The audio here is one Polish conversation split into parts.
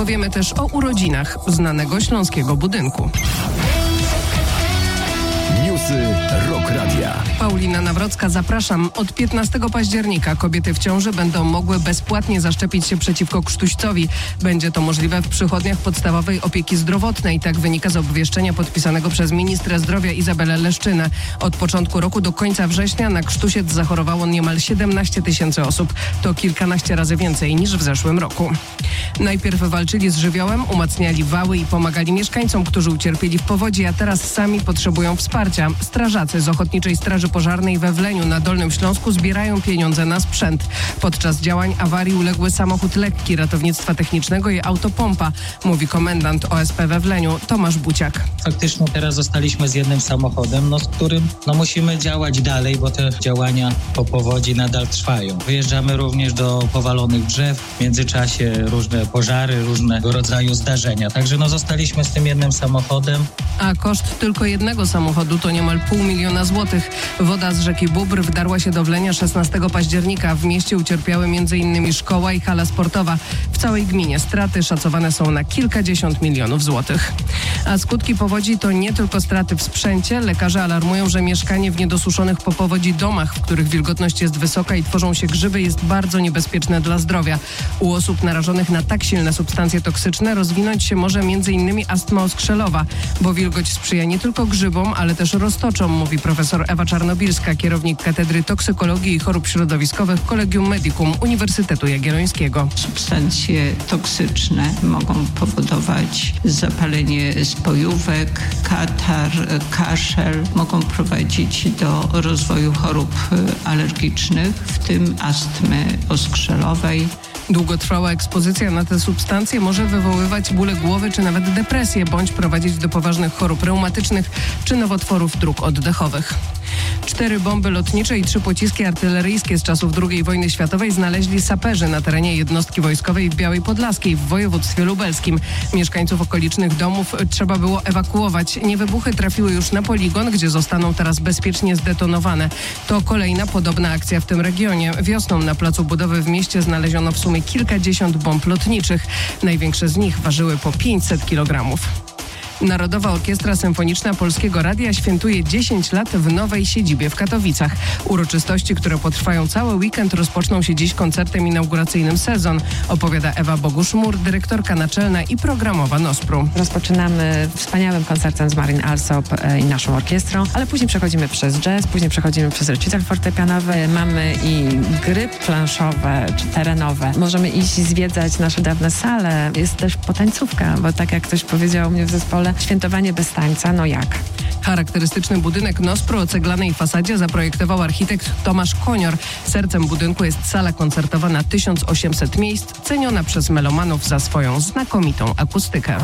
Powiemy też o urodzinach znanego śląskiego budynku. Newsy Rock Radia. Paulina Nawrocka, zapraszam. Od 15 października kobiety w ciąży będą mogły bezpłatnie zaszczepić się przeciwko krztuścowi. Będzie to możliwe w przychodniach podstawowej opieki zdrowotnej. Tak wynika z obwieszczenia podpisanego przez ministra zdrowia Izabelę Leszczynę. Od początku roku do końca września na krztusiec zachorowało niemal 17 000 osób. To kilkanaście razy więcej niż w zeszłym roku. Najpierw walczyli z żywiołem, umacniali wały i pomagali mieszkańcom, którzy ucierpieli w powodzi, a teraz sami potrzebują wsparcia. Strażacy z Ochotniczej Straży Pożarnej we Wleniu na Dolnym Śląsku zbierają pieniądze na sprzęt. Podczas działań awarii uległy samochód lekki ratownictwa technicznego i autopompa, mówi komendant OSP we Wleniu Tomasz Buciak. Faktycznie teraz zostaliśmy z jednym samochodem, z którym musimy działać dalej, bo te działania po powodzi nadal trwają. Wyjeżdżamy również do powalonych drzew, w międzyczasie różne pożary, różnego rodzaju zdarzenia. Także zostaliśmy z tym jednym samochodem. A koszt tylko jednego samochodu to niemal 500 000 złotych. Woda z rzeki Bóbr wdarła się do Wlenia 16 października. W mieście ucierpiały m.in. szkoła i hala sportowa. W całej gminie straty szacowane są na kilkadziesiąt milionów złotych. A skutki powodzi to nie tylko straty w sprzęcie. Lekarze alarmują, że mieszkanie w niedosuszonych po powodzi domach, w których wilgotność jest wysoka i tworzą się grzyby, jest bardzo niebezpieczne dla zdrowia. U osób narażonych na tak silne substancje toksyczne rozwinąć się może m.in. astma oskrzelowa, bo wilgoć sprzyja nie tylko grzybom, ale też roztoczom, mówi profesor Ewa Czarnobilska, kierownik Katedry Toksykologii i Chorób Środowiskowych Collegium Medicum Uniwersytetu Jagiellońskiego. Substancje toksyczne mogą powodować zapalenie spojówek, katar, kaszel, mogą prowadzić do rozwoju chorób alergicznych, w tym astmy oskrzelowej. Długotrwała ekspozycja na te substancje może wywoływać bóle głowy czy nawet depresję, bądź prowadzić do poważnych chorób reumatycznych czy nowotworów dróg oddechowych. 4 bomby lotnicze i 3 pociski artyleryjskie z czasów II wojny światowej znaleźli saperzy na terenie jednostki wojskowej w Białej Podlaskiej w województwie lubelskim. Mieszkańców okolicznych domów trzeba było ewakuować. Niewybuchy trafiły już na poligon, gdzie zostaną teraz bezpiecznie zdetonowane. To kolejna podobna akcja w tym regionie. Wiosną na placu budowy w mieście znaleziono w sumie kilkadziesiąt bomb lotniczych. Największe z nich ważyły po 500 kg. Narodowa Orkiestra Symfoniczna Polskiego Radia świętuje 10 lat w nowej siedzibie w Katowicach. Uroczystości, które potrwają cały weekend, rozpoczną się dziś koncertem inauguracyjnym Sezon, opowiada Ewa Bogusz-Mur, dyrektorka naczelna i programowa NOSPR-u. Rozpoczynamy wspaniałym koncertem z Marin Alsop i naszą orkiestrą, ale później przechodzimy przez jazz, później przechodzimy przez recital fortepianowy, mamy i gry planszowe czy terenowe. Możemy iść zwiedzać nasze dawne sale. Jest też potańcówka, bo tak jak ktoś powiedział mnie w zespole, świętowanie bez tańca, no jak? Charakterystyczny budynek NOSPR-u o ceglanej fasadzie zaprojektował architekt Tomasz Konior. Sercem budynku jest sala koncertowa na 1800 miejsc, ceniona przez melomanów za swoją znakomitą akustykę.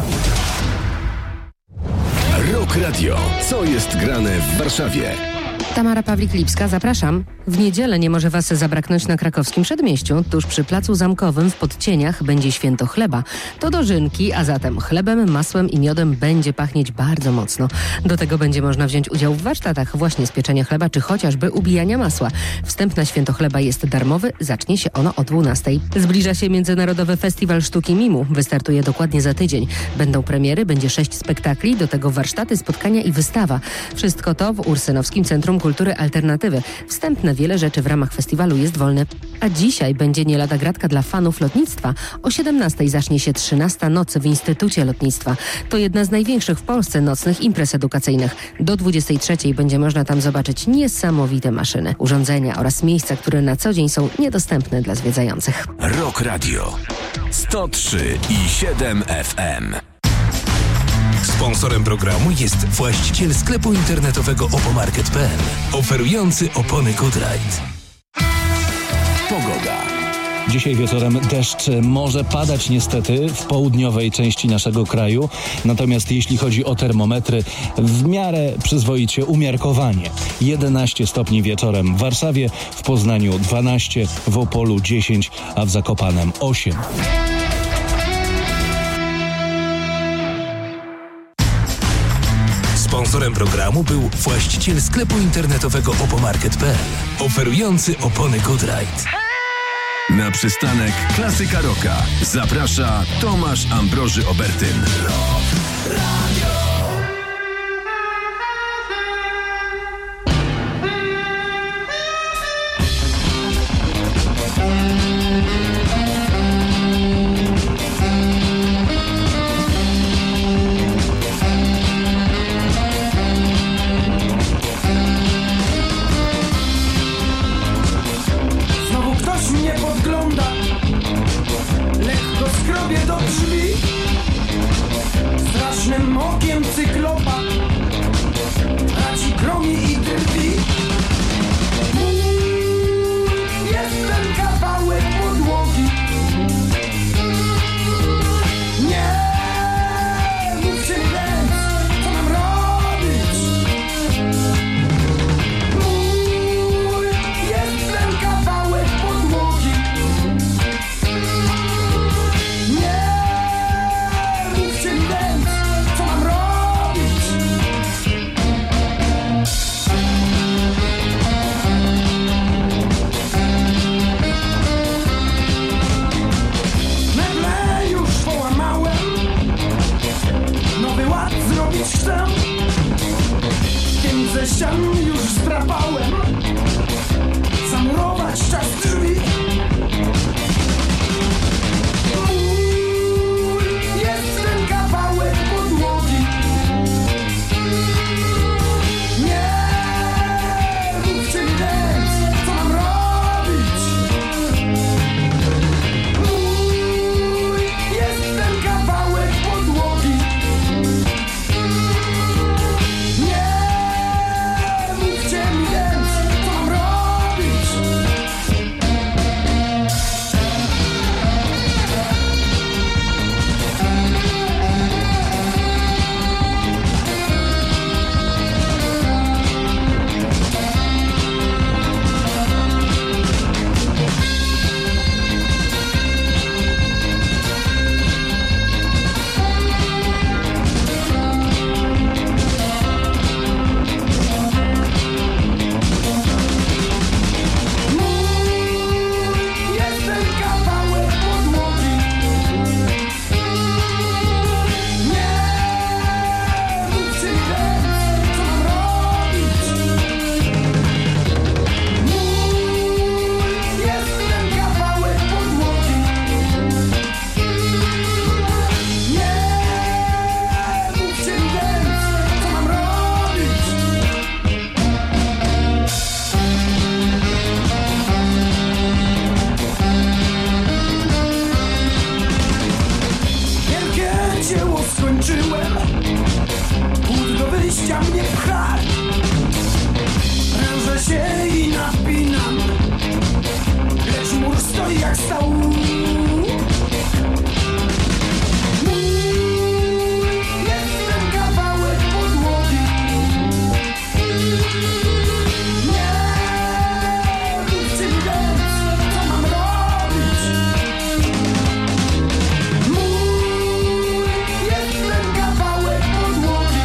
Rock Radio. Co jest grane w Warszawie? Tamara Pawlik-Lipska, zapraszam. W niedzielę nie może Was zabraknąć na krakowskim Przedmieściu. Tuż przy Placu Zamkowym w Podcieniach będzie święto chleba. To dożynki, a zatem chlebem, masłem i miodem będzie pachnieć bardzo mocno. Do tego będzie można wziąć udział w warsztatach właśnie z pieczenia chleba, czy chociażby ubijania masła. Wstęp na święto chleba jest darmowy, zacznie się ono o 12:00. Zbliża się Międzynarodowy Festiwal Sztuki Mimu. Wystartuje dokładnie za tydzień. Będą premiery, będzie 6 spektakli, do tego warsztaty, spotkania i wystawa. Wszystko to w Ursynowskim Centrum Kultury Alternatywy. Wstęp na wiele rzeczy w ramach festiwalu jest wolny. A dzisiaj będzie nie lada gratka dla fanów lotnictwa. O 17:00 zacznie się 13. noc w Instytucie Lotnictwa. To jedna z największych w Polsce nocnych imprez edukacyjnych. Do 23:00 będzie można tam zobaczyć niesamowite maszyny, urządzenia oraz miejsca, które na co dzień są niedostępne dla zwiedzających. Rock Radio 103,7 FM. Sponsorem programu jest właściciel sklepu internetowego opomarket.pl, oferujący opony Goodride. Pogoda. Dzisiaj wieczorem deszcz może padać niestety w południowej części naszego kraju. Natomiast jeśli chodzi o termometry, w miarę przyzwoicie umiarkowanie. 11 stopni wieczorem w Warszawie, w Poznaniu 12, w Opolu 10, a w Zakopanem 8. Sponsorem programu był właściciel sklepu internetowego opomarket.pl, oferujący opony Goodride. Na przystanek Klasyka Rocka zaprasza Tomasz Ambroży-Obertyn. Znowu ktoś mnie podgląda, lekko skrobie do drzwi, strasznym okiem cyklopa raci gromi i drwi. Jest ten kawałek podłogi. Nie mówcie mi więc, co mam robić. Jest ten kawałek podłogi. Nie mówcie mi więc, co mam robić. Meble już połamałem, nowy ład zrobić chcę. Pięć ze ścian już zdrapałem, zamurować czas drzwi. Jest ten kawałek podłogi. Nie mówcie mi więc, co mam robić. Jest ten kawałek podłogi. Nie mówcie mi więc, co mam robić. Jest ten kawałek podłogi. Nie mówcie mi więc, co mam robić. Jest ten kawałek podłogi. Nie mówcie mi więc, co mam robić. Wielkie dzieło skończyłem, płód do wyjścia mnie pcha. Prężę się i napinam, lecz mur stoi jak stał. Jest ten kawałek podłogi. Nie mówcie mi więc, co mam robić. Jest ten kawałek podłogi.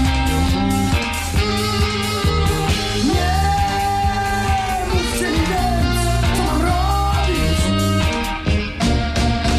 Nie mówcie mi więc, co mam robić.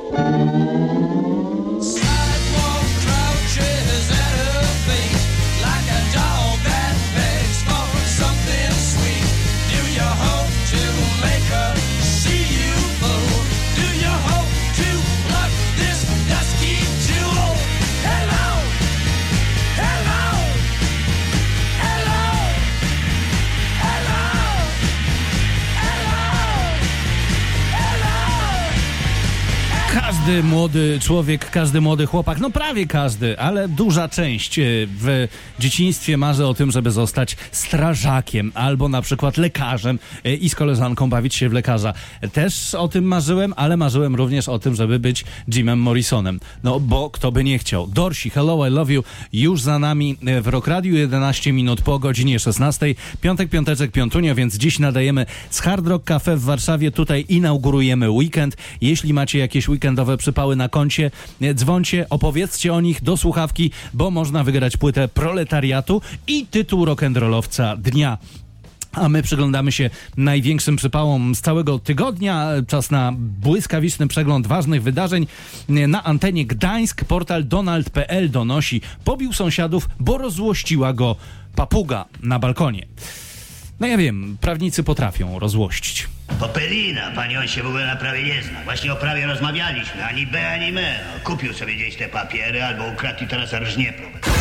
Każdy młody człowiek, każdy młody chłopak, no prawie każdy, ale duża część w dzieciństwie marzy o tym, żeby zostać strażakiem albo na przykład lekarzem i z koleżanką bawić się w lekarza. Też o tym marzyłem, ale marzyłem również o tym, żeby być Jimem Morrisonem. No bo kto by nie chciał. Dorsi, Hello, I Love You już za nami w Rock Radio, 11 minut po godzinie 16. Piąteczek, piątunio, więc dziś nadajemy z Hard Rock Cafe w Warszawie. Tutaj inaugurujemy weekend. Jeśli macie jakieś weekendowe przypały na koncie, dzwońcie, opowiedzcie o nich do słuchawki, bo można wygrać płytę Proletariatu i tytuł rock'n'rollowca dnia. A my przyglądamy się największym przypałom z całego tygodnia. Czas na błyskawiczny przegląd ważnych wydarzeń. Na antenie Gdańsk portal Donald.pl donosi: pobił sąsiadów, bo rozłościła go papuga na balkonie. No ja wiem, prawnicy potrafią rozłościć. Popelina, pani, on się w ogóle na prawie nie zna. Właśnie o prawie rozmawialiśmy, ani B, ani me. No, kupił sobie gdzieś te papiery albo ukradł i teraz rżnie prowadzi.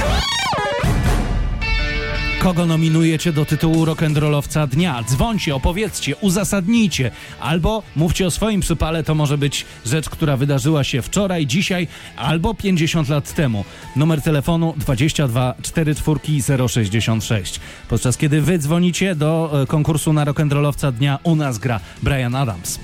Kogo nominujecie do tytułu rock'n'rollowca dnia? Dzwońcie, opowiedzcie, uzasadnijcie, albo mówcie o swoim przypale. To może być rzecz, która wydarzyła się wczoraj, dzisiaj albo 50 lat temu. Numer telefonu 22 44 066. Podczas kiedy wy dzwonicie do konkursu na rock'n'rollowca dnia, u nas gra Bryan Adams.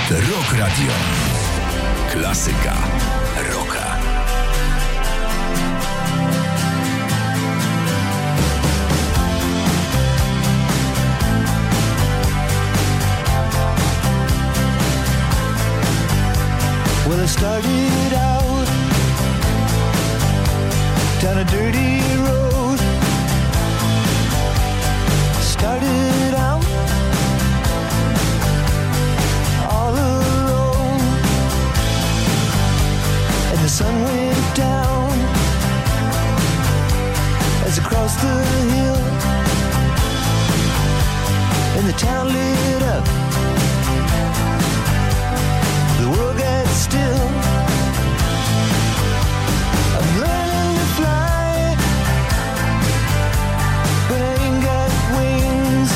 Rock Radio. Klasyka rocka. Well, I started out down a dirty road. Started out all alone, and the sun went down as I crossed the hill, and the town lit up. The world got still. I'm learning to fly, but I ain't got wings.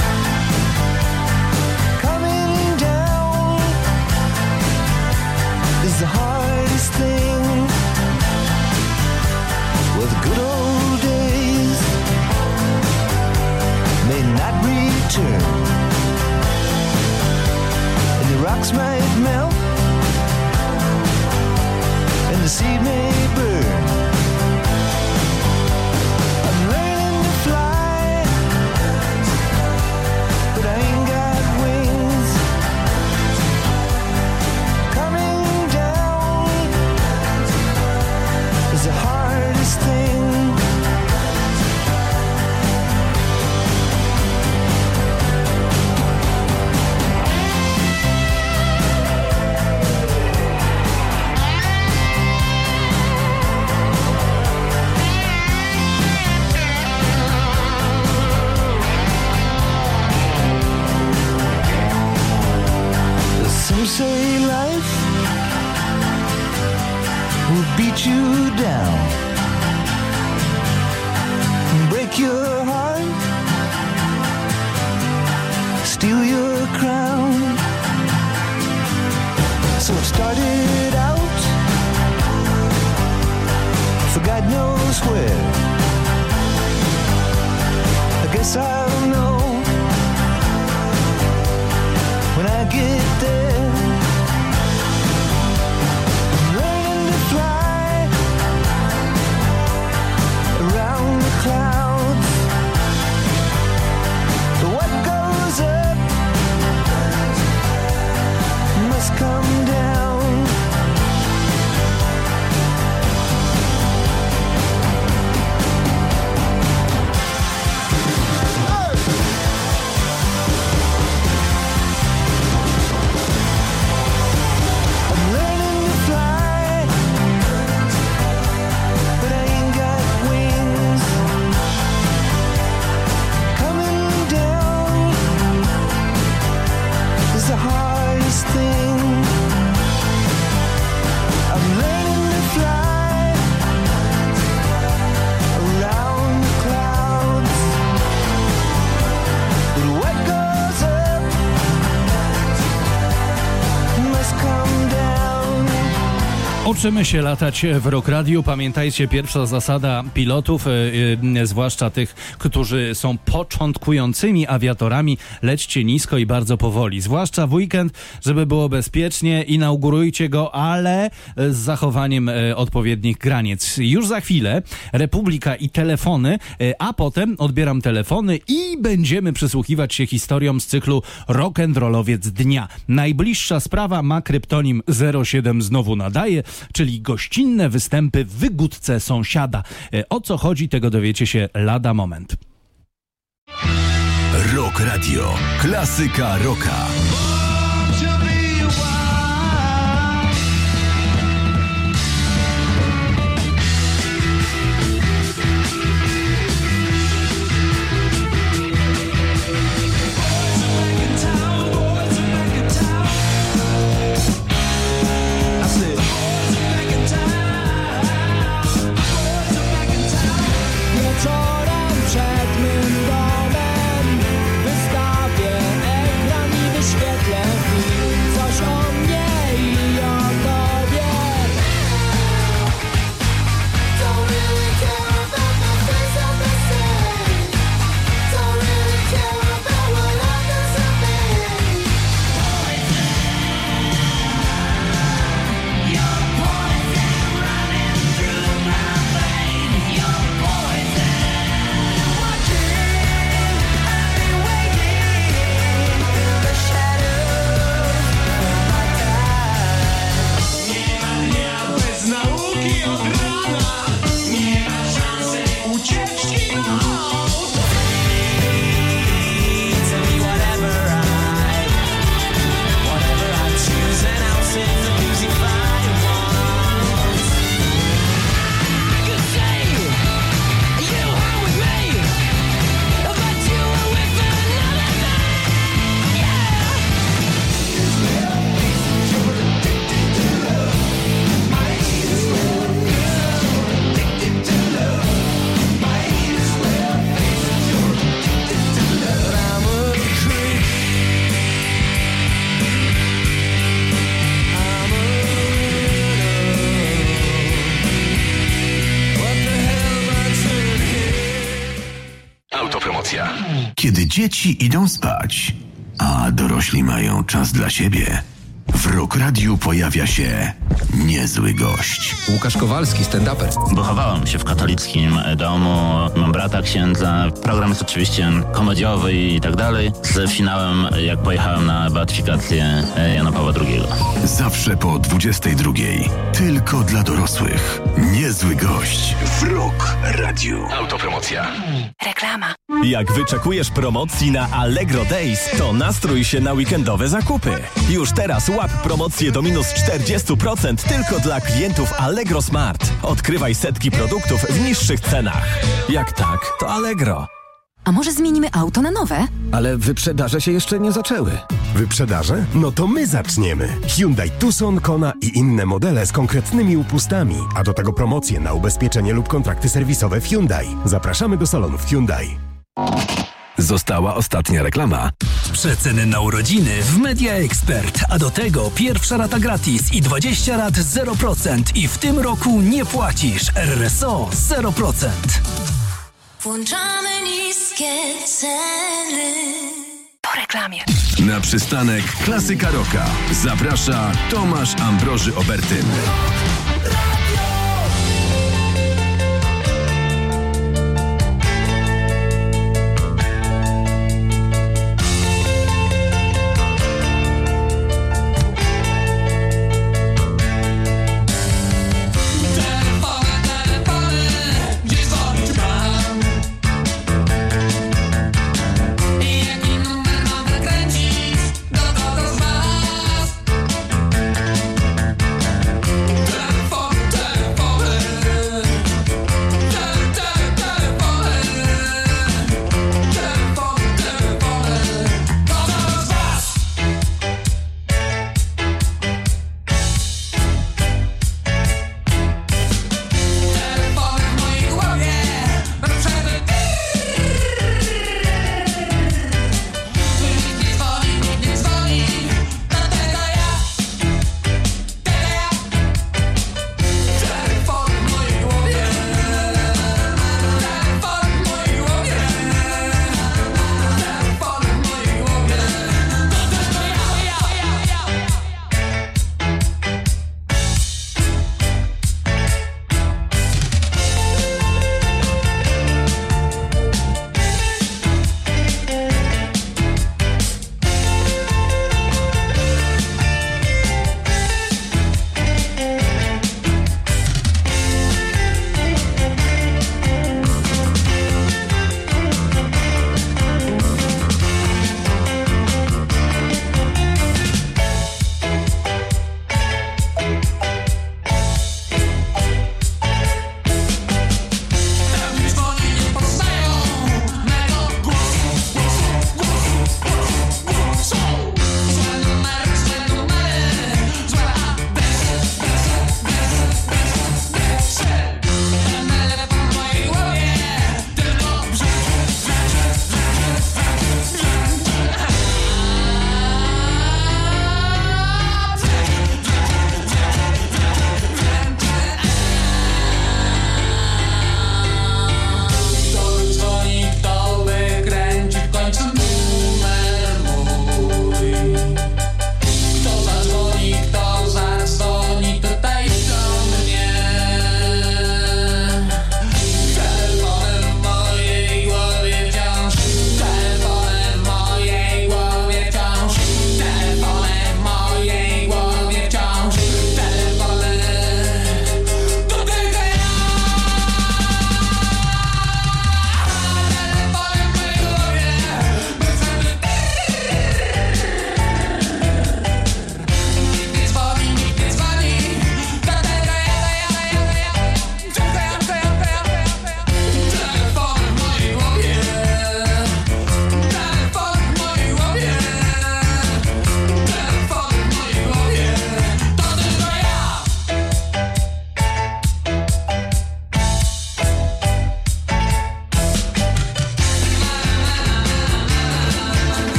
Coming down is the hardest thing. Well, the good old days may not return, and the rocks might melt, and the seed may burn. I'm learning to fly, but I ain't got wings. Coming down is the hardest thing. Some say life will beat you down, break your heart, steal your crown. So it started out for God knows where. I guess I'll know when I get there. I'm learning to fly around the clouds. But what goes up must come down. Uczymy się latać w Rock Radio. Pamiętajcie, pierwsza zasada pilotów, zwłaszcza tych, którzy są początkującymi awiatorami: lećcie nisko i bardzo powoli. Zwłaszcza w weekend, żeby było bezpiecznie, inaugurujcie go, ale z zachowaniem odpowiednich granic. Już za chwilę Republika i telefony, a potem odbieram telefony i będziemy przysłuchiwać się historiom z cyklu Rock'n'Rollowiec Dnia. Najbliższa sprawa ma kryptonim 07 znowu nadaje, czyli gościnne występy w wygódce sąsiada. O co chodzi, tego dowiecie się lada moment. Rock Radio. Klasyka rocka. Wieczorem przed mym domem wystawię ekran i wyświetlę Dzieci idą spać, a dorośli mają czas dla siebie. W Rock Radiu pojawia się niezły gość. Łukasz Kowalski, stand-uper. Wychowałem się w katolickim domu, mam brata księdza. Program jest oczywiście komediowy i tak dalej. Z finałem, jak pojechałem na beatyfikację Jana Pawła II. Zawsze po 22. Tylko dla dorosłych. Niezły gość w Rock Radiu. Autopromocja. Reklama. Jak wyczekujesz promocji na Allegro Days, to nastrój się na weekendowe zakupy. Już teraz łap promocję do minus 40% tylko dla klientów Allegro Smart. Odkrywaj setki produktów w niższych cenach. Jak tak, to Allegro. A może zmienimy auto na nowe? Ale wyprzedaże się jeszcze nie zaczęły. Wyprzedaże? No to my zaczniemy. Hyundai Tucson, Kona i inne modele z konkretnymi upustami, a do tego promocje na ubezpieczenie lub kontrakty serwisowe w Hyundai. Zapraszamy do salonów Hyundai. Została ostatnia reklama. Przeceny na urodziny w Media Expert, a do tego pierwsza rata gratis i 20 rat 0% i w tym roku nie płacisz. RSO 0%. Włączamy niskie ceny. Po reklamie. Na przystanek Klasyka Rocka zaprasza Tomasz Ambroży Obertyn.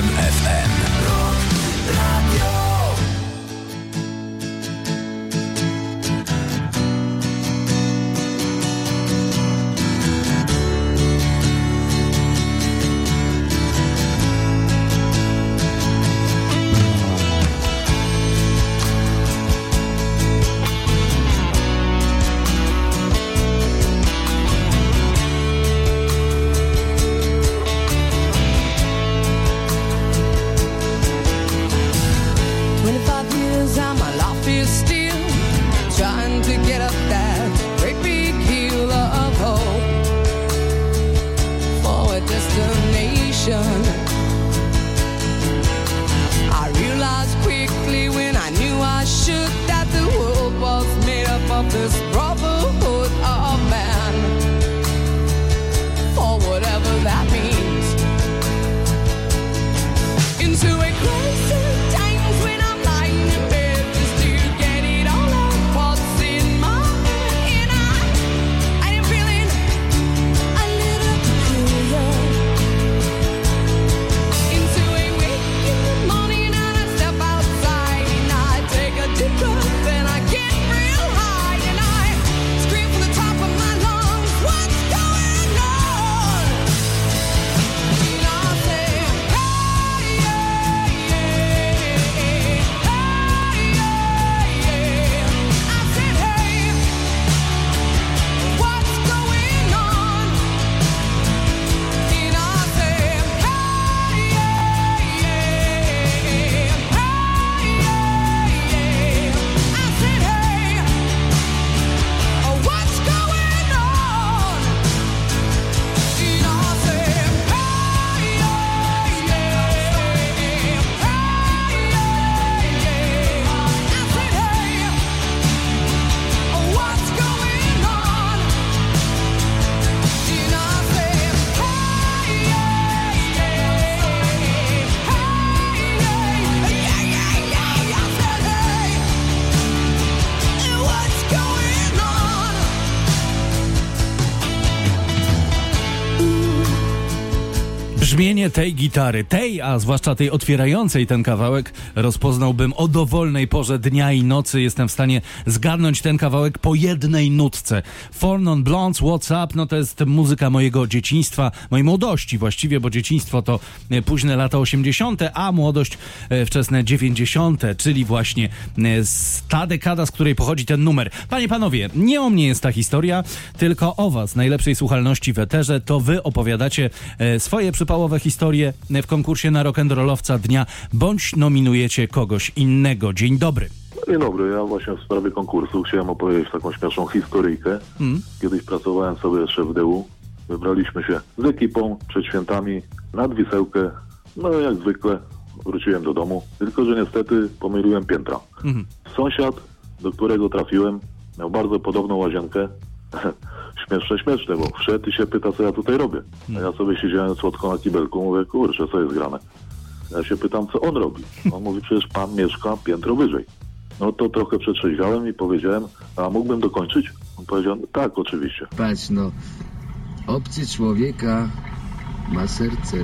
FM. Radio. Brzmienie tej gitary, a zwłaszcza tej otwierającej ten kawałek, rozpoznałbym o dowolnej porze dnia i nocy. Jestem w stanie zgadnąć ten kawałek po jednej nutce. Four Non Blondes, What's Up, no to jest muzyka mojego dzieciństwa, mojej młodości właściwie, bo dzieciństwo to późne lata 80., a młodość wczesne 90., czyli właśnie ta dekada, z której pochodzi ten numer. Panie, panowie, nie o mnie jest ta historia, tylko o was, najlepszej słuchalności w eterze. To wy opowiadacie swoje przypałowe historie w konkursie na rock'n'rollowca dnia, bądź nominujecie kogoś innego. Dzień dobry. Dzień dobry, ja właśnie w sprawie konkursu chciałem opowiedzieć taką śmieszną historyjkę. Kiedyś pracowałem sobie jeszcze w DU. Wybraliśmy się z ekipą przed świętami nad Wisełkę. No jak zwykle wróciłem do domu, tylko że niestety pomyliłem piętra. Sąsiad, do którego trafiłem, miał bardzo podobną łazienkę. Śmieszne, bo wszedł i się pyta, co ja tutaj robię. A ja sobie siedziałem słodko na kibelku, mówię, kurczę, co jest grane. Ja się pytam, co on robi. On mówi, przecież pan mieszka piętro wyżej. No to trochę przetrzeźwiałem i powiedziałem, a mógłbym dokończyć? On powiedział, tak, oczywiście. Patrz, no, obcy człowieka ma serce.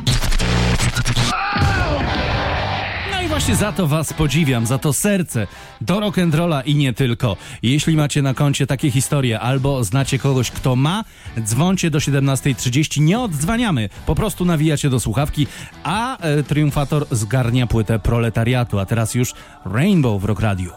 No i właśnie za to was podziwiam, za to serce do rock'n'rolla i nie tylko. Jeśli macie na koncie takie historie albo znacie kogoś, kto ma, dzwońcie do 17:30, nie oddzwaniamy, po prostu nawijacie do słuchawki, a triumfator zgarnia płytę Proletariatu. A teraz już Rainbow w Rock Radio.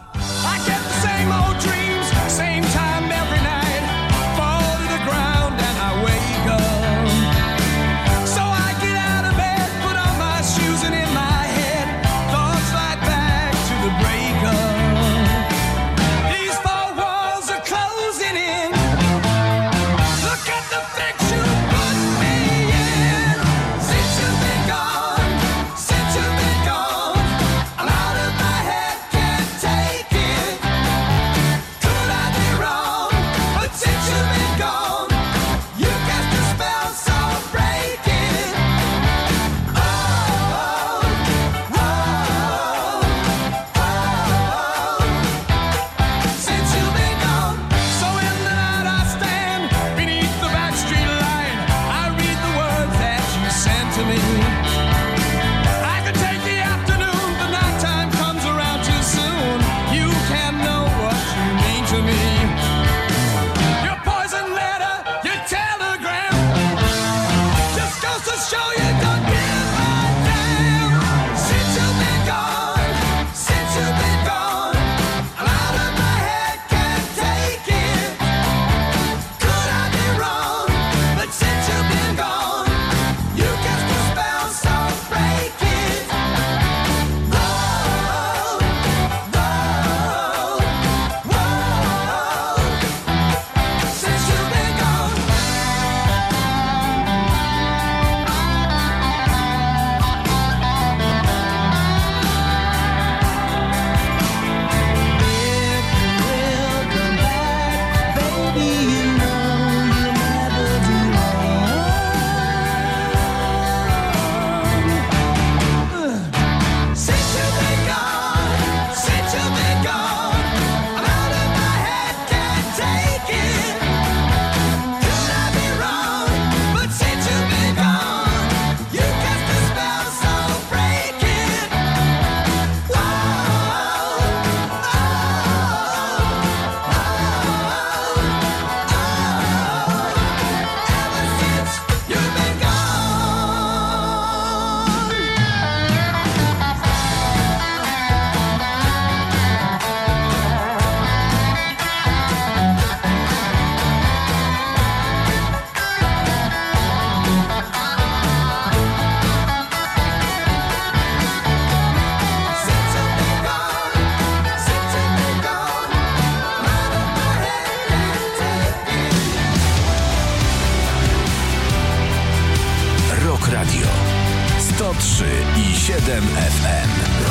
RMFFM.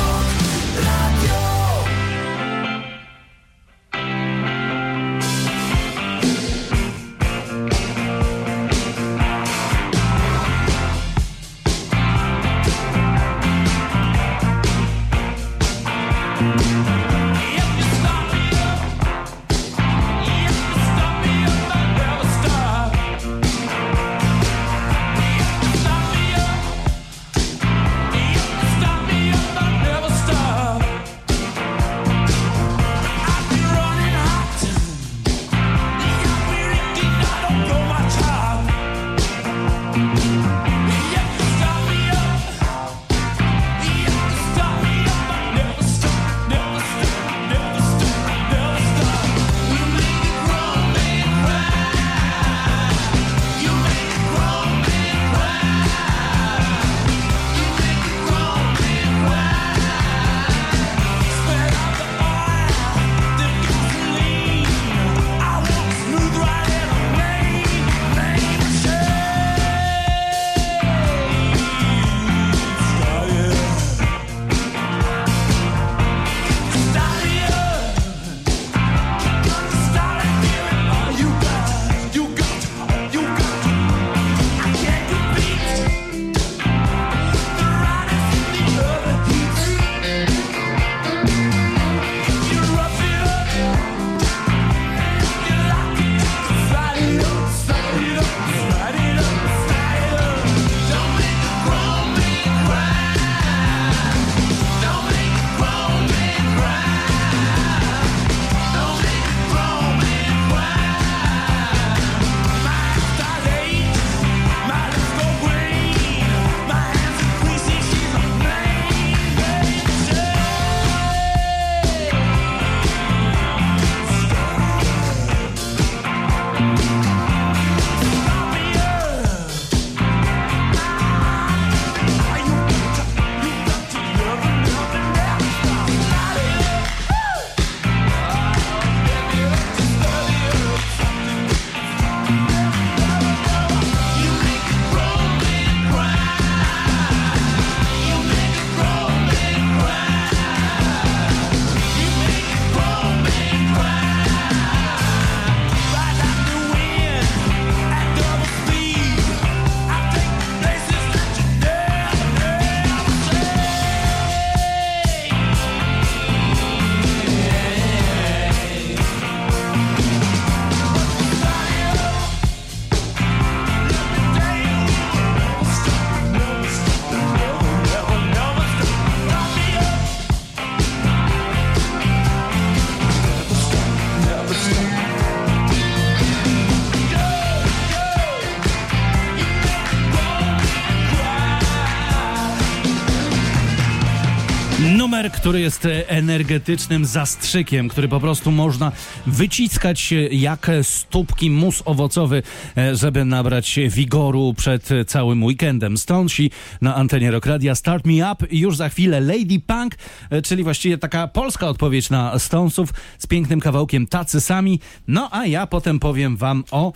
Numer, który jest energetycznym zastrzykiem, który po prostu można wyciskać jak stópki mus owocowy, żeby nabrać wigoru przed całym weekendem. Stonesi na antenie Rock Radia, Start Me Up i już za chwilę Lady Punk, czyli właściwie taka polska odpowiedź na Stonesów z pięknym kawałkiem Tacy Sami. No a ja potem powiem wam o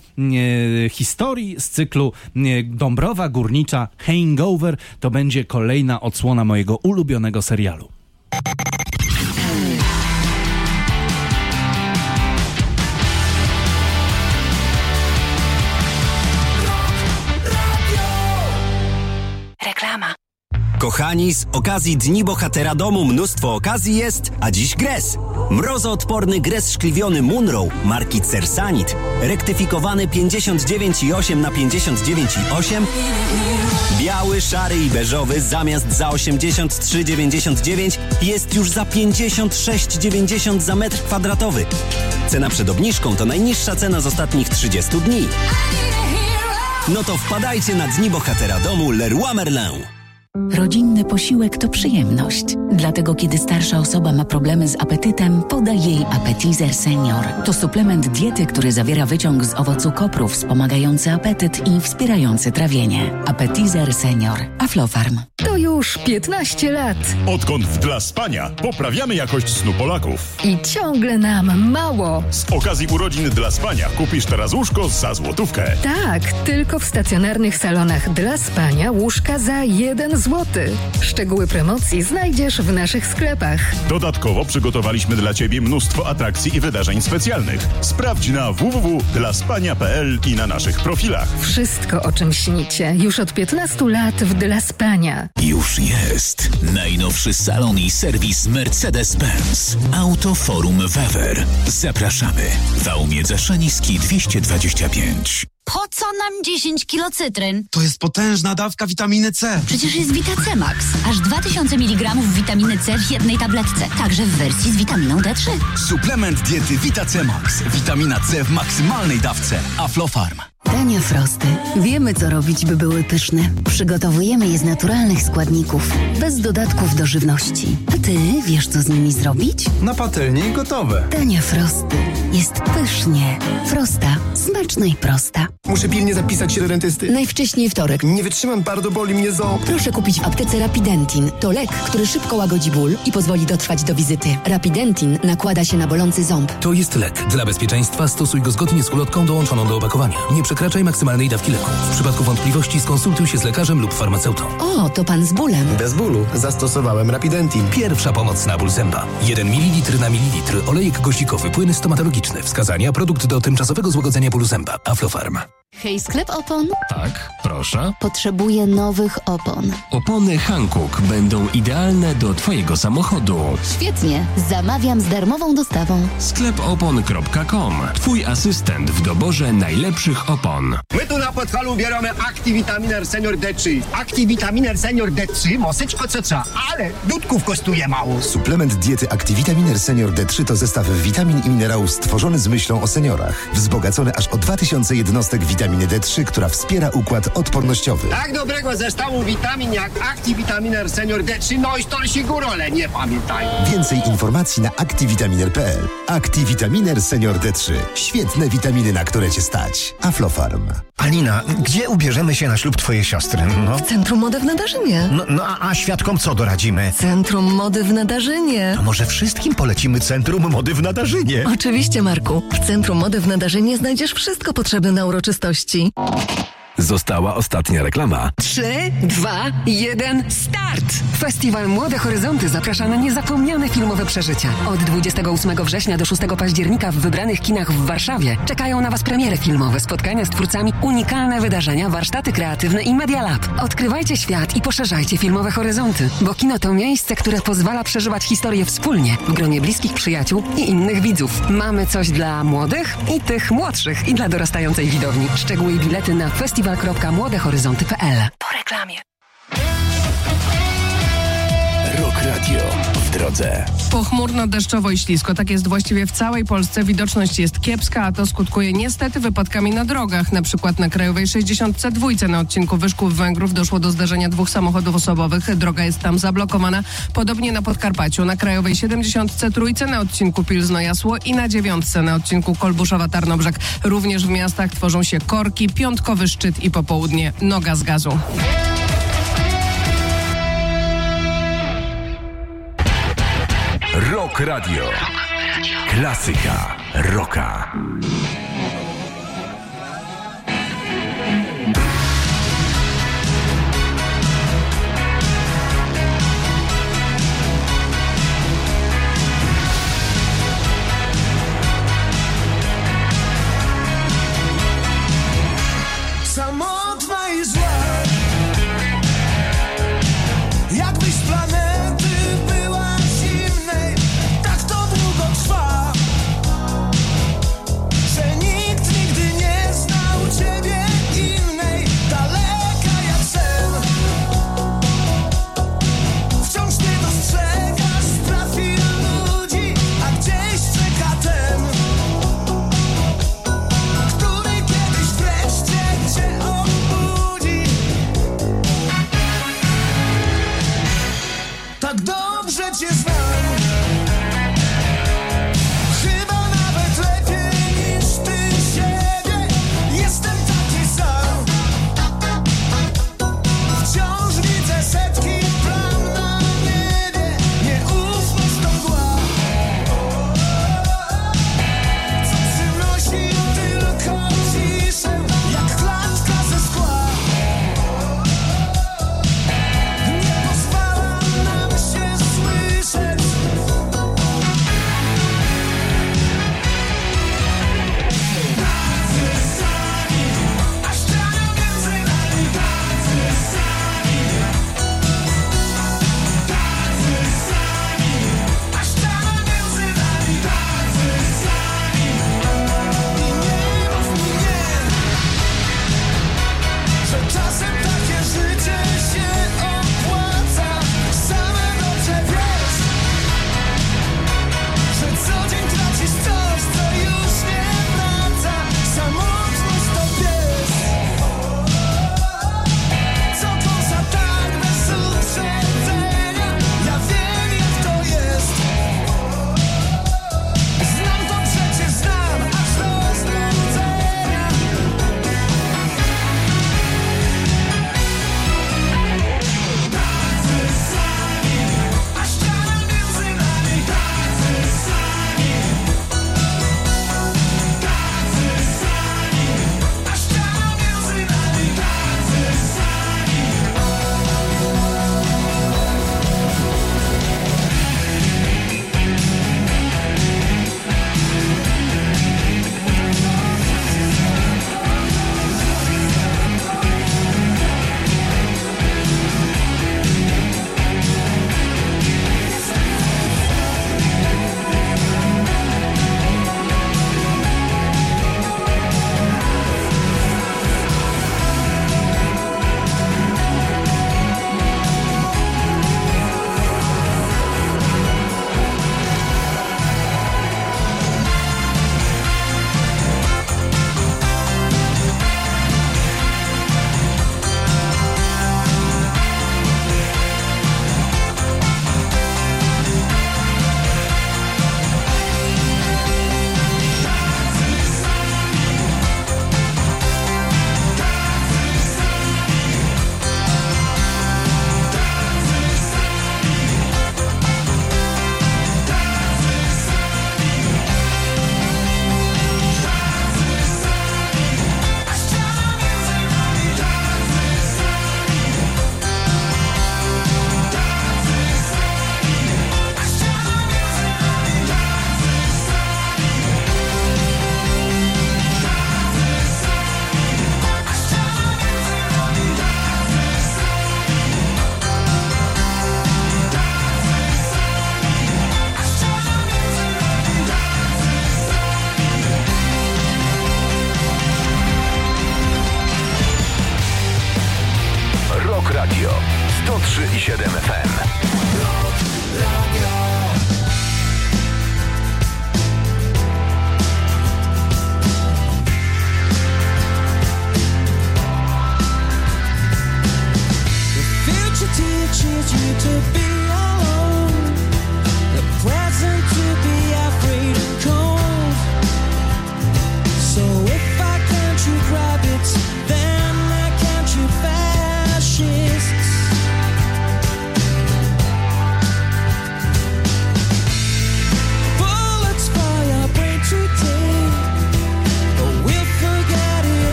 historii z cyklu Dąbrowa Górnicza Hangover. To będzie kolejna odsłona mojego ulubionego serialu. Reklama. Kochani, z okazji Dni Bohatera Domu mnóstwo okazji jest, a dziś Gres. Mrozoodporny Gres szkliwiony Munro marki Cersanit, rektyfikowany 59,8 na 59,8, biały, szary i beżowy zamiast za 83,99 jest już za 56,90 za metr kwadratowy. Cena przed obniżką to najniższa cena z ostatnich 30 dni. No to wpadajcie na Dni Bohatera Domu Leroy Merlin. Rodzinny posiłek to przyjemność. Dlatego kiedy starsza osoba ma problemy z apetytem, podaj jej Appetizer Senior. To suplement diety, który zawiera wyciąg z owocu kopru wspomagający apetyt i wspierający trawienie. Appetizer Senior. Aflofarm. To już Już 15 lat. Odkąd w Dla Spania poprawiamy jakość snu Polaków. I ciągle nam mało. Z okazji urodzin Dla Spania kupisz teraz łóżko za złotówkę. Tak, tylko w stacjonarnych salonach Dla Spania łóżka za 1 zł. Szczegóły promocji znajdziesz w naszych sklepach. Dodatkowo przygotowaliśmy dla Ciebie mnóstwo atrakcji i wydarzeń specjalnych. Sprawdź na www.dlaspania.pl i na naszych profilach. Wszystko, o czym śnicie, już od 15 lat w Dla Spania. Już jest najnowszy salon i serwis Mercedes-Benz. Autoforum Wewer. Zapraszamy. Wałmiedza Szaniski 225. Po co nam 10 kilo cytryn? To jest potężna dawka witaminy C. Przecież jest Vita C-Max. Aż 2000 mg witaminy C w jednej tabletce. Także w wersji z witaminą D3. Suplement diety Vita C-Max. Witamina C w maksymalnej dawce. Aflofarm. Dania Frosty. Wiemy, co robić, by były pyszne. Przygotowujemy je z naturalnych składników, bez dodatków do żywności. A ty wiesz, co z nimi zrobić? Na patelni gotowe. Dania Frosty. Jest pysznie. Frosta. Smaczna i prosta. Muszę pilnie zapisać się do dentysty. Najwcześniej wtorek. Nie wytrzymam, bardzo boli mnie ząb. Proszę kupić w aptece Rapidentin. To lek, który szybko łagodzi ból i pozwoli dotrwać do wizyty. Rapidentin nakłada się na bolący ząb. To jest lek. Dla bezpieczeństwa stosuj go zgodnie z ulotką dołączoną do opakowania. Nie przekraczaj maksymalnej dawki leku. W przypadku wątpliwości skonsultuj się z lekarzem lub farmaceutą. O, to pan z bólem. Bez bólu. Zastosowałem Rapidentin. Pierwsza pomoc na ból zęba. 1 ml na mililitr. Olejek goździkowy. Płyn stomatologiczny. Wskazania. Produkt do tymczasowego złagodzenia bólu zęba. Aflofarm. Hej, sklep opon. Tak, proszę. Potrzebuję nowych opon. Opony Hankook będą idealne do Twojego samochodu. Świetnie. Zamawiam z darmową dostawą. sklepopon.com. Twój asystent w doborze najlepszych opon. My tu na Podhalu bierzemy Activitaminer Senior D3. Activitaminer Senior D3 mosyczko co trzeba, ale dudków kosztuje mało. Suplement diety Activitaminer Senior D3 to zestaw witamin i minerałów stworzony z myślą o seniorach. Wzbogacony aż o 2000 jednostek witaminy D3, która wspiera układ odpornościowy. Tak dobrego zestawu witamin jak Activitaminer Senior D3, no i stolsi górole, nie pamiętaj. Więcej informacji na activitaminer.pl. Activitaminer Senior D3. Świetne witaminy, na które cię stać. Aflofarm. Alina, gdzie ubierzemy się na ślub twojej siostry? No. W Centrum Mody w Nadarzynie. A świadkom co doradzimy? Centrum Mody w Nadarzynie. To może wszystkim polecimy Centrum Mody w Nadarzynie. Oczywiście, Marku. W Centrum Mody w Nadarzynie znajdziesz wszystko potrzebne na uroczystości. Została ostatnia reklama. 3, 2, 1, start! Festiwal Młode Horyzonty zaprasza na niezapomniane filmowe przeżycia. Od 28 września do 6 października w wybranych kinach w Warszawie czekają na Was premiery filmowe, spotkania z twórcami, unikalne wydarzenia, warsztaty kreatywne i Media Lab. Odkrywajcie świat i poszerzajcie filmowe horyzonty, bo kino to miejsce, które pozwala przeżywać historię wspólnie, w gronie bliskich przyjaciół i innych widzów. Mamy coś dla młodych i tych młodszych i dla dorastającej widowni. Szczegóły i bilety na festiwal.młodehoryzonty.pl. Po reklamie. Rock Radio w drodze. Pochmurno, deszczowo i ślisko. Tak jest właściwie w całej Polsce. Widoczność jest kiepska, a to skutkuje niestety wypadkami na drogach. Na przykład na Krajowej 62 na odcinku Wyszków-Węgrów doszło do zdarzenia 2 samochodów osobowych. Droga jest tam zablokowana. Podobnie na Podkarpaciu. Na Krajowej 73 na odcinku Pilzno-Jasło i na 9 na odcinku Kolbuszowa-Tarnobrzeg. Również w miastach tworzą się korki, piątkowy szczyt i popołudnie noga z gazu. Rock Radio. Klasyka rocka. Samotna i zła, jakbyś z planety była zimnej. Tak to długo trwa, że nikt nigdy nie znał ciebie innej. Daleka jak sen, wciąż nie dostrzegasz spraw i ludzi, a gdzieś czeka ten, który kiedyś wreszcie cię obudzi. Tak dobrze cię znam, chyba nawet lepiej niż ty siebie. Jestem taki sam, wciąż widzę setki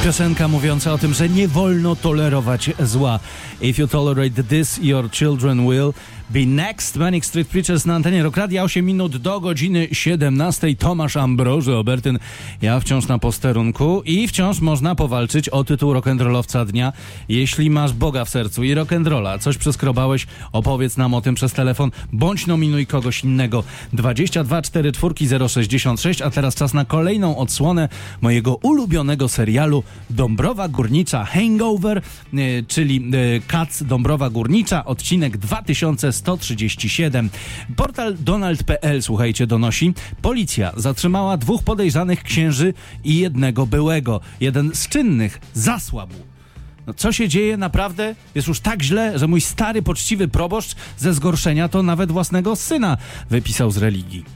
Piosenka mówiąca o tym, że nie wolno tolerować zła. If you tolerate this, your children will be next. Manic Street Preachers na antenie Rock Radia. 8 minut do godziny 17. Tomasz Ambroży, Obertyn. Ja wciąż na posterunku i wciąż można powalczyć o tytuł rock'n'rollowca dnia. Jeśli masz Boga w sercu i rock'n'rolla, coś przeskrobałeś, opowiedz nam o tym przez telefon, bądź nominuj kogoś innego. 22 44 066, a teraz czas na kolejną odsłonę mojego ulubionego serialu Dąbrowa Górnicza Hangover, czyli Cats Dąbrowa Górnicza, odcinek 2137. Portal Donald.pl, słuchajcie, donosi: policja zatrzymała 2 podejrzanych księży i jednego byłego. Jeden z czynnych zasłabł. No, co się dzieje naprawdę? Jest już tak źle, że mój stary, poczciwy proboszcz ze zgorszenia to nawet własnego syna wypisał z religii.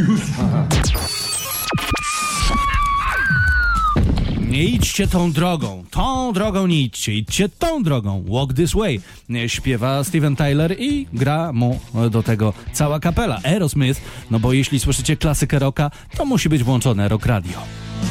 Nie idźcie tą drogą nie idźcie tą drogą. Walk this way. Śpiewa Steven Tyler i gra mu do tego cała kapela. Aerosmith, no bo jeśli słyszycie klasykę rocka, to musi być włączone Rock Radio.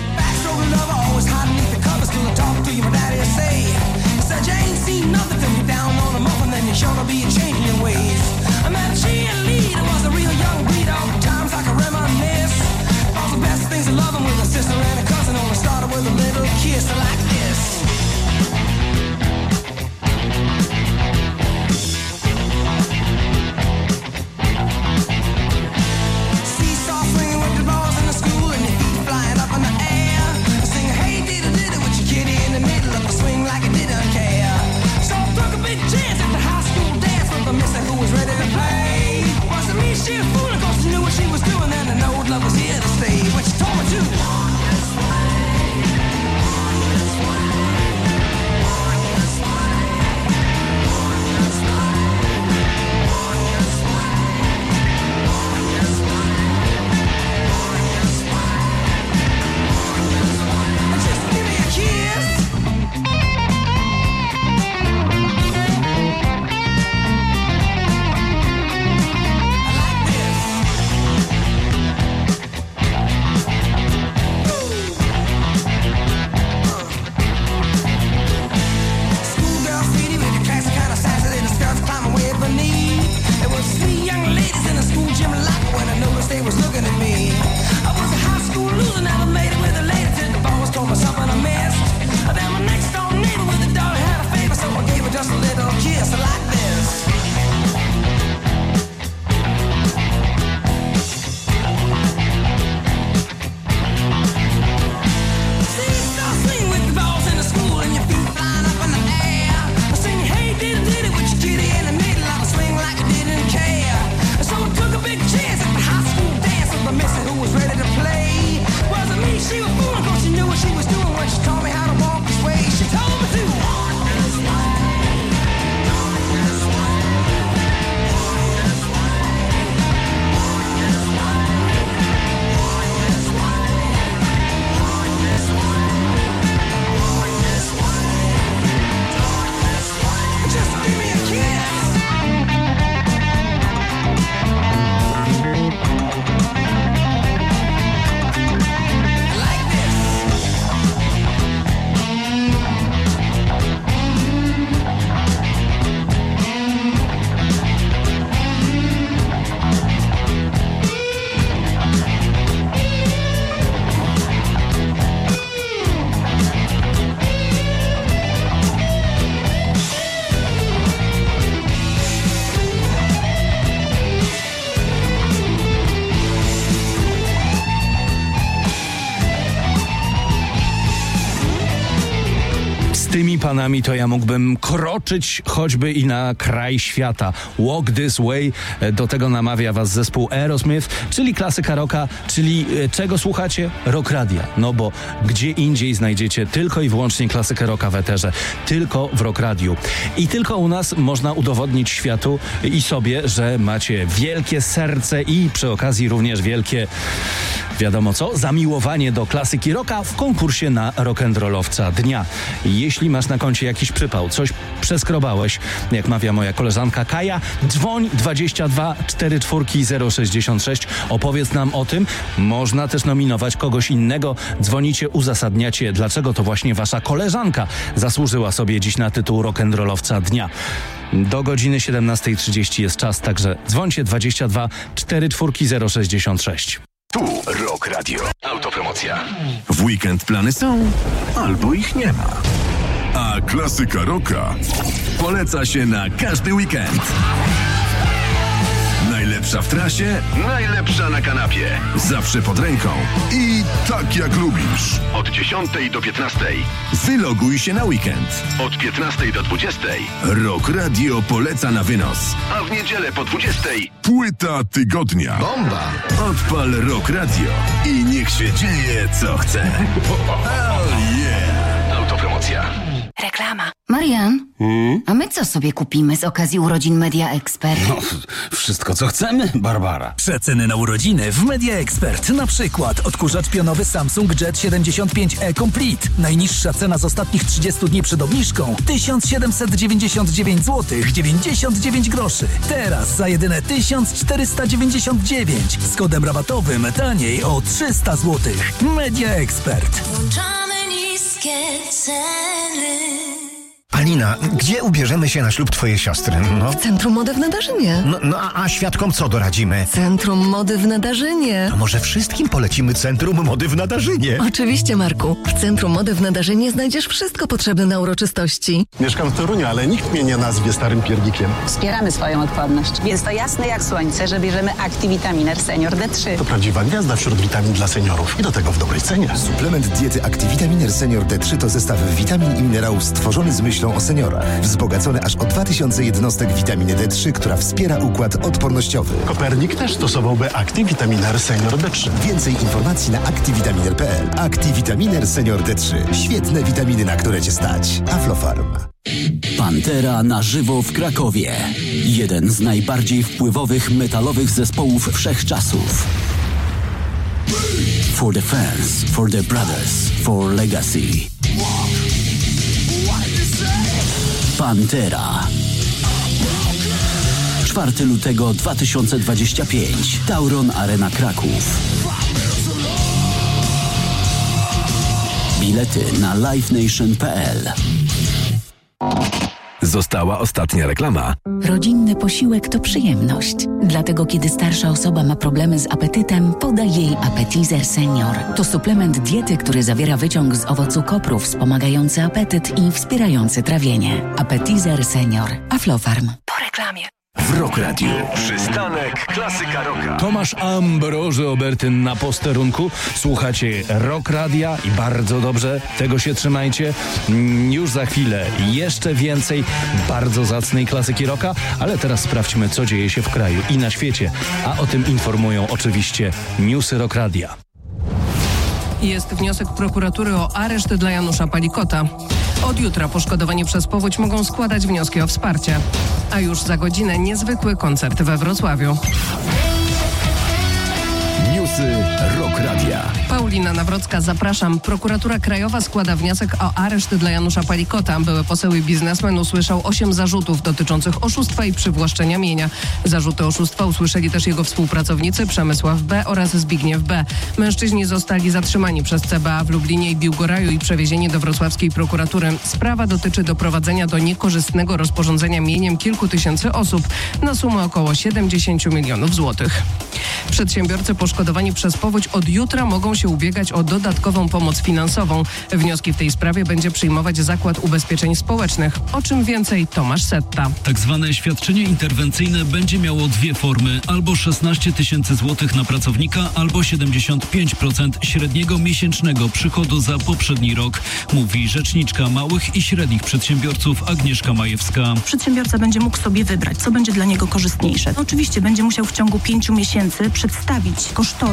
Tymi panami to ja mógłbym kroczyć choćby i na kraj świata. Walk this way. Do tego namawia was zespół Aerosmith, czyli klasyka rocka, czyli czego słuchacie? Rock Radia. No bo gdzie indziej znajdziecie tylko i wyłącznie klasykę rocka w eterze. Tylko w Rock Radiu. I tylko u nas można udowodnić światu i sobie, że macie wielkie serce i przy okazji również wielkie wiadomo co, zamiłowanie do klasyki rocka w konkursie na rock'n'rollowca dnia. Jeśli masz na koncie jakiś przypał, coś przeskrobałeś, jak mawia moja koleżanka Kaja, dzwoń 22 44 066, opowiedz nam o tym. Można też nominować kogoś innego. Dzwonicie, uzasadniacie, dlaczego to właśnie wasza koleżanka zasłużyła sobie dziś na tytuł rock'n'rollowca dnia. Do godziny 17:30 jest czas, także dzwońcie 22 44 066. Tu Rock Radio. Autopromocja. W weekend plany są, albo ich nie ma. A klasyka rocka poleca się na każdy weekend. Najlepsza w trasie, najlepsza na kanapie. Zawsze pod ręką i tak jak lubisz. Od 10 do 15. Wyloguj się na weekend. Od 15 do 20. Rock Radio poleca na wynos. A w niedzielę po 20. Płyta tygodnia. Bomba! Odpal Rock Radio i niech się dzieje co chce. Oh yeah! Autopromocja. Reklama. Marian, a my co sobie kupimy z okazji urodzin Media Expert? No, wszystko co chcemy, Barbara. Przeceny na urodziny w Media Expert. Na przykład odkurzacz pionowy Samsung Jet 75e Complete. Najniższa cena z ostatnich 30 dni przed obniżką 1799 zł 99 groszy. Teraz za jedyne 1499 z kodem rabatowym taniej o 300 zł. Media Expert. Włączamy niskie ceny. Alina, gdzie ubierzemy się na ślub twojej siostry? No. W Centrum Mody w Nadarzynie. A świadkom co doradzimy? Centrum Mody w Nadarzynie. To może wszystkim polecimy Centrum Mody w Nadarzynie? Oczywiście, Marku. W Centrum Mody w Nadarzynie znajdziesz wszystko potrzebne na uroczystości. Mieszkam w Toruniu, ale nikt mnie nie nazwie starym piernikiem. Wspieramy swoją odporność, więc to jasne jak słońce, że bierzemy Activitaminer Senior D3. To prawdziwa gwiazda wśród witamin dla seniorów i do tego w dobrej cenie. Suplement diety Activitaminer Senior D3 to zestaw witamin i minerałów stworzony z myślą o seniorach. Wzbogacony aż o 2000 jednostek witaminy D3, która wspiera układ odpornościowy. Kopernik też stosowałby Activitaminer Senior D3. Więcej informacji na activitaminer.pl. Activitaminer Senior D3. Świetne witaminy, na które cię stać. Aflofarm. Pantera na żywo w Krakowie. Jeden z najbardziej wpływowych metalowych zespołów wszechczasów. For the fans, for the brothers, for legacy. Pantera. 4 lutego 2025. Tauron Arena Kraków. Bilety na livenation.pl. Została ostatnia reklama. Rodzinny posiłek to przyjemność. Dlatego kiedy starsza osoba ma problemy z apetytem, podaj jej Appetizer Senior. To suplement diety, który zawiera wyciąg z owocu kopru wspomagający apetyt i wspierający trawienie. Appetizer Senior. Aflofarm. Po reklamie. W Rock Radio. Przystanek Klasyka Rocka. Tomasz Ambroży Obertyn na posterunku. Słuchacie Rock Radia i bardzo dobrze, tego się trzymajcie. Już za chwilę jeszcze więcej bardzo zacnej klasyki rocka, ale teraz sprawdźmy, co dzieje się w kraju i na świecie. A o tym informują oczywiście newsy Rock Radia. Jest wniosek prokuratury o areszt dla Janusza Palikota. Od jutra poszkodowani przez powódź mogą składać wnioski o wsparcie. A już za godzinę niezwykły koncert we Wrocławiu. Newsy Rock Radia. Paulina Nawrocka, zapraszam. Prokuratura Krajowa składa wniosek o areszt dla Janusza Palikota. Były poseł i biznesmen usłyszał 8 zarzutów dotyczących oszustwa i przywłaszczenia mienia. Zarzuty oszustwa usłyszeli też jego współpracownicy Przemysław B. oraz Zbigniew B. Mężczyźni zostali zatrzymani przez CBA w Lublinie i Biłgoraju i przewiezieni do wrocławskiej prokuratury. Sprawa dotyczy doprowadzenia do niekorzystnego rozporządzenia mieniem kilku tysięcy osób na sumę około 70 milionów złotych. Przedsiębiorcy poszkodowani przez powódź od jutra mogą się ubiegać o dodatkową pomoc finansową. Wnioski w tej sprawie będzie przyjmować Zakład Ubezpieczeń Społecznych. O czym więcej Tomasz Setta. Tak zwane świadczenie interwencyjne będzie miało dwie formy. Albo 16 tysięcy złotych na pracownika, albo 75% średniego miesięcznego przychodu za poprzedni rok, mówi rzeczniczka małych i średnich przedsiębiorców Agnieszka Majewska. Przedsiębiorca będzie mógł sobie wybrać, co będzie dla niego korzystniejsze. Oczywiście będzie musiał w ciągu 5 miesięcy przedstawić kosztorys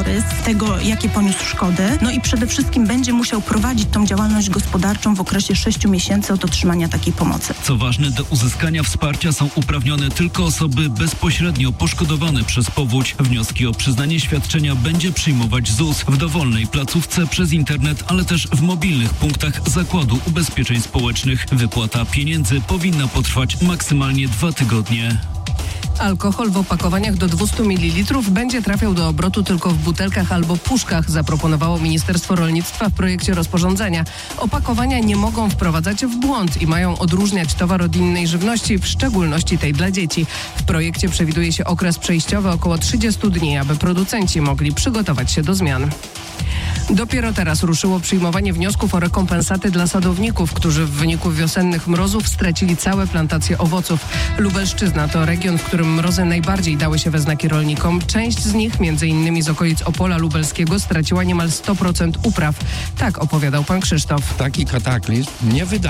życiorys tego, jakie poniósł szkody. No i przede wszystkim będzie musiał prowadzić tą działalność gospodarczą w okresie 6 miesięcy od otrzymania takiej pomocy. Co ważne, do uzyskania wsparcia są uprawnione tylko osoby bezpośrednio poszkodowane przez powódź. Wnioski o przyznanie świadczenia będzie przyjmować ZUS w dowolnej placówce przez internet, ale też w mobilnych punktach Zakładu Ubezpieczeń Społecznych. Wypłata pieniędzy powinna potrwać maksymalnie 2 tygodnie. Alkohol w opakowaniach do 200 ml będzie trafiał do obrotu tylko w butelkach albo puszkach, zaproponowało Ministerstwo Rolnictwa w projekcie rozporządzenia. Opakowania nie mogą wprowadzać w błąd i mają odróżniać towar od innej żywności, w szczególności tej dla dzieci. W projekcie przewiduje się okres przejściowy około 30 dni, aby producenci mogli przygotować się do zmian. Dopiero teraz ruszyło przyjmowanie wniosków o rekompensaty dla sadowników, którzy w wyniku wiosennych mrozów stracili całe plantacje owoców. Lubelszczyzna to region, w którym mrozy najbardziej dały się we znaki rolnikom. Część z nich, m.in. z okolic Opola Lubelskiego, straciła niemal 100% upraw. Tak opowiadał pan Krzysztof. Taki kataklizm nie wyda